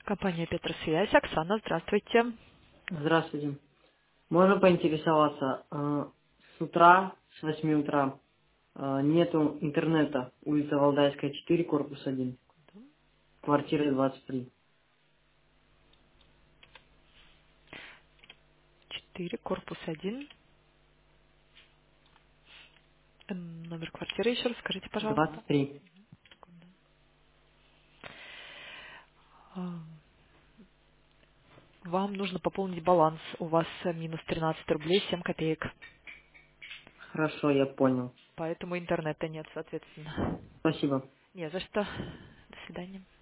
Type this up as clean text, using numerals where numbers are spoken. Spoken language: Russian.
Компания Петросвязь. Оксана, здравствуйте. Здравствуйте. Можно поинтересоваться, с утра, с 8 утра, нету интернета, улица Валдайская, 4, корпус 1, квартира 23. 4, корпус 1. Номер квартиры еще раз скажите, пожалуйста. 23. А, Вам нужно пополнить баланс. У вас минус 13 рублей 7 копеек. Хорошо, я понял. Поэтому интернета нет, соответственно. Спасибо. Не за что. До свидания.